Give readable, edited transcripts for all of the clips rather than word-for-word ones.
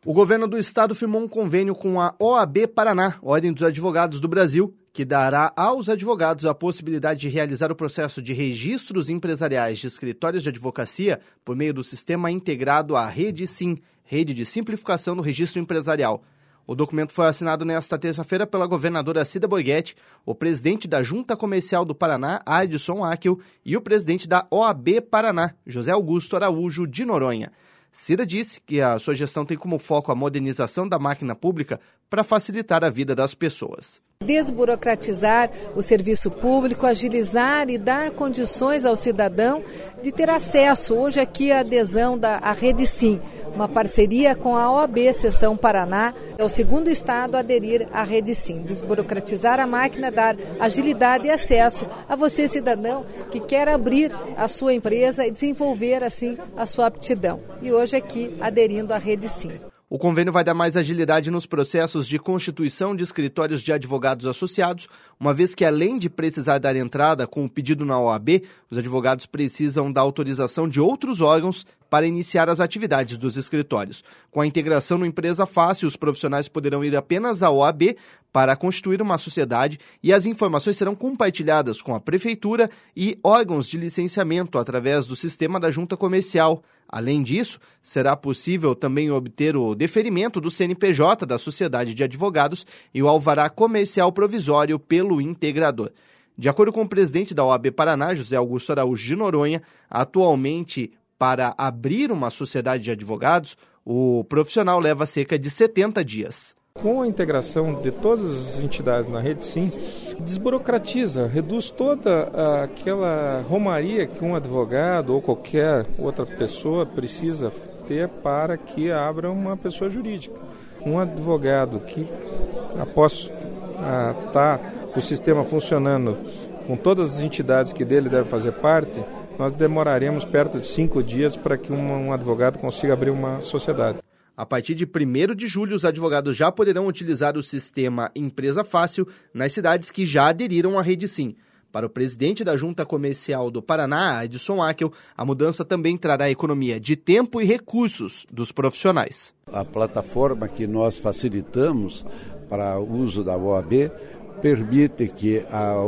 O governo do estado firmou um convênio com a OAB Paraná, Ordem dos Advogados do Brasil, que dará aos advogados a possibilidade de realizar o processo de registros empresariais de escritórios de advocacia por meio do sistema integrado à REDSIM, Rede de Simplificação do Registro Empresarial. O documento foi assinado nesta terça-feira pela governadora Cida Borghetti, o presidente da Junta Comercial do Paraná, Adson Akel, e o presidente da OAB Paraná, José Augusto Araújo de Noronha. Cida disse que a sua gestão tem como foco a modernização da máquina pública para facilitar a vida das pessoas. Desburocratizar o serviço público, agilizar e dar condições ao cidadão de ter acesso. Hoje aqui a adesão à REDSIM, uma parceria com a OAB Seção Paraná, é o segundo estado a aderir à REDSIM. Desburocratizar a máquina, dar agilidade e acesso a você, cidadão, que quer abrir a sua empresa e desenvolver assim a sua aptidão. E hoje aqui aderindo à REDSIM. O convênio vai dar mais agilidade nos processos de constituição de escritórios de advogados associados, uma vez que, além de precisar dar entrada com o pedido na OAB, os advogados precisam da autorização de outros órgãos para iniciar as atividades dos escritórios. Com a integração no Empresa Fácil, os profissionais poderão ir apenas à OAB para constituir uma sociedade e as informações serão compartilhadas com a Prefeitura e órgãos de licenciamento através do sistema da Junta Comercial. Além disso, será possível também obter o deferimento do CNPJ da Sociedade de Advogados e o alvará comercial provisório pelo integrador. De acordo com o presidente da OAB Paraná, José Augusto Araújo de Noronha, atualmente, para abrir uma sociedade de advogados, o profissional leva cerca de 70 dias. Com a integração de todas as entidades na REDSIM, desburocratiza, reduz toda aquela romaria que um advogado ou qualquer outra pessoa precisa ter para que abra uma pessoa jurídica. Um advogado que, após estar o sistema funcionando com todas as entidades que dele devem fazer parte, nós demoraremos perto de 5 dias para que um advogado consiga abrir uma sociedade. A partir de 1º de julho, os advogados já poderão utilizar o sistema Empresa Fácil nas cidades que já aderiram à REDSIM. Para o presidente da Junta Comercial do Paraná, Adson Akel, a mudança também trará economia de tempo e recursos dos profissionais. A plataforma que nós facilitamos para o uso da OAB permite que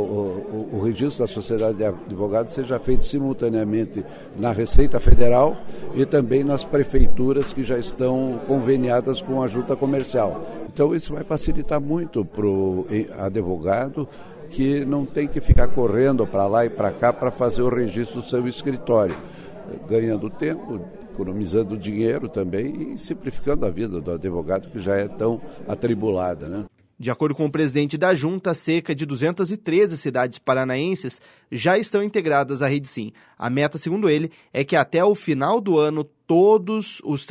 o registro da sociedade de advogados seja feito simultaneamente na Receita Federal e também nas prefeituras que já estão conveniadas com a Junta Comercial. Então isso vai facilitar muito para o advogado, que não tem que ficar correndo para lá e para cá para fazer o registro do seu escritório, ganhando tempo, economizando dinheiro também e simplificando a vida do advogado, que já é tão atribulada, né? De acordo com o presidente da Junta, cerca de 213 cidades paranaenses já estão integradas à REDSIM. A meta, segundo ele, é que até o final do ano todos os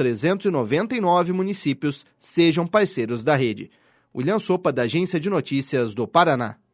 399 municípios sejam parceiros da rede. William Sopa, da Agência de Notícias do Paraná.